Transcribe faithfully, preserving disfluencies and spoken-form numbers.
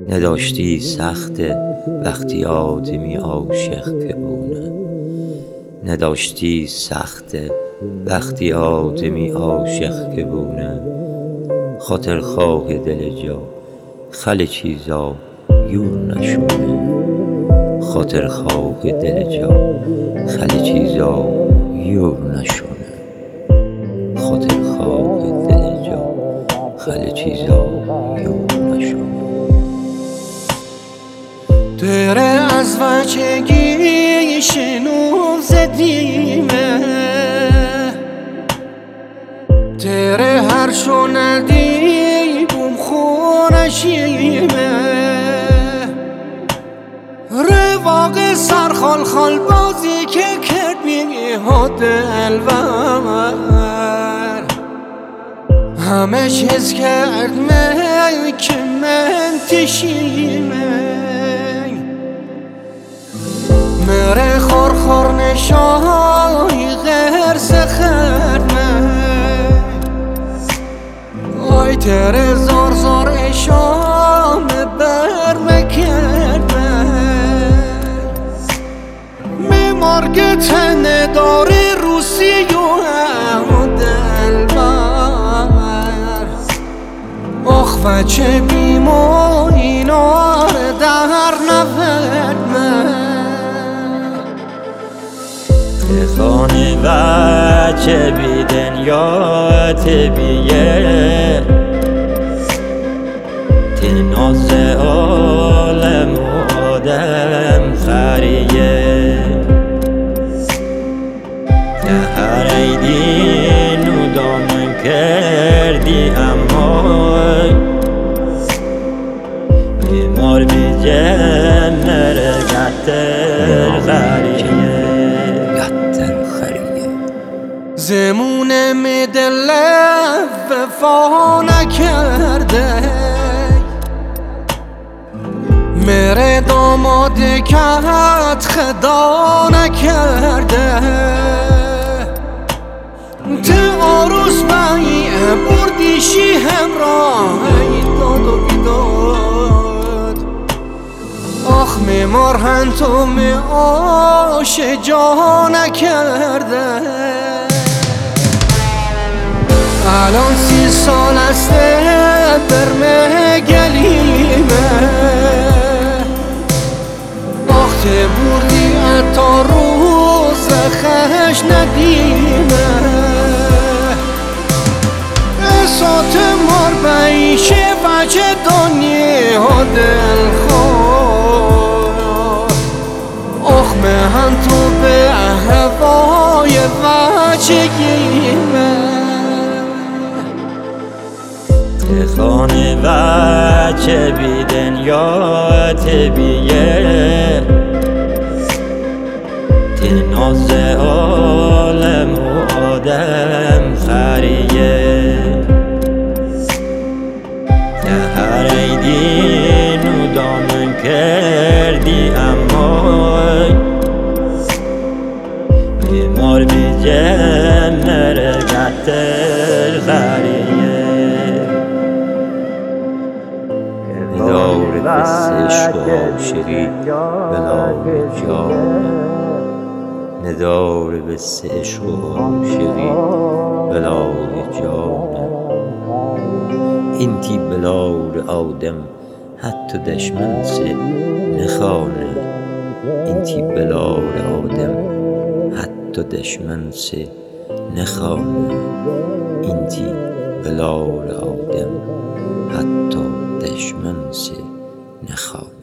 نداشتی سخته وقتی آدمی عاشق که بونه. نداشتی سخته وقتی آدمی عاشق که بونه. خاطر خواه دل جا خل چیزا یور نشونه. خاطر خواه دل جا خل چیزا یور نشونه. خاطر خواه دل جا خل چیزا یور نشونه. دره از بچگی شنو زدیمه، دره هر شو ندی بوم خونشیمه. رواق سرخال خال بازی که کرد بیها دلور، همه چیز کرد من که من تشیمه. مره خور خور نشای غیر سخرد من، آی تره زار زار اشام بر مکرد من. میمارگ تنه داری روسی و هم دلبر. آخ و چه بیما اینا در نفرد من. خانه و چه بی دنیا تبیه، تناز عالم و آدم خریه. که هر ایدین و دامن کردی اما بیمار بی جمر گتر خریه. زمونه می دل وفا نکرده، مره داماد کت خدا نکرده. ته آروز بایه بردیشی همراه داد و بیداد. آخ میمار هن تو می آش جا نکرده. الان سی سال است برمه گلیمه، وقتی بردی اتا روز خش ندیمه. اسات مار بیشه بچه دنیا دل خواه. اخ مهن تو به هوای بچگیمه. خانه و چه بی دنیا تبیه، تناز عالم و آدم خریه. که هر ایدین و دامن کردی اما بیمار بی جمر گتر خریه. نداره قصه عشق و عاشقی بلای جانه. نداره قصه عشق و عاشقی بلای جانه. اینتی بلای آدم حتی دشمن سه نخانه. اینتی بلای آدم حتی دشمن سه نخانه. اینتی بلای آدم حتی دشمن سه نخواه.